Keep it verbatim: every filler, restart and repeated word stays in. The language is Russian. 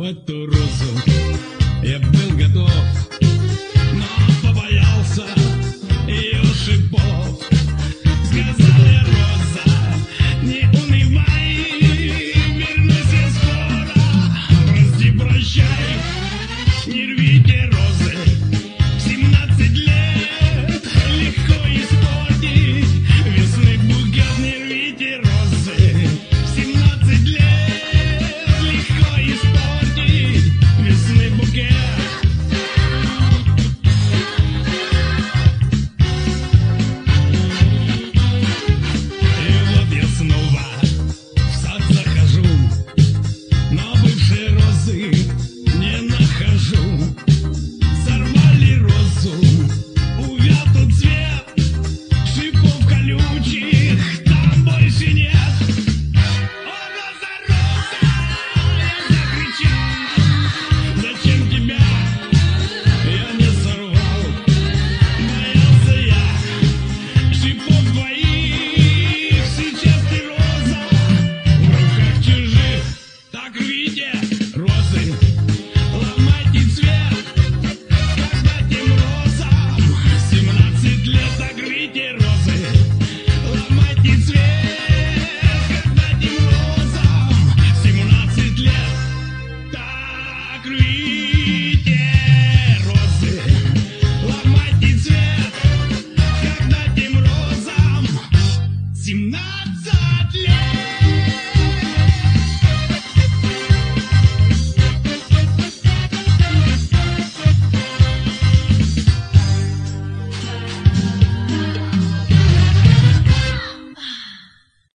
эту розу я был готов, но побоялся ее шипов. Сказал я: роза, не унывай, вернусь я скоро. Прости, прощай, не рвите розы. Семнадцать лет легко испортить весны букет, не рвите розы. Семнадцать лет легко испортить весны букет. И вот я снова в сад захожу, но бывшей розы не нахожу. Сорвали розу, увял тут цвет, шипов колючих там больше нет. О, роза, роза, я закричал, зачем тебя я не сорвал? Боялся я шипов твоих, сейчас ты роза в руках чужих. Так рвите розы, ломайте цвет, когда тем розам семнадцать лет. Так рвите розы, ломайте цвет, когда тем розам семнадцать лет. Так рвите розы, ломайте цвет, когда тем розам семнадцать лет.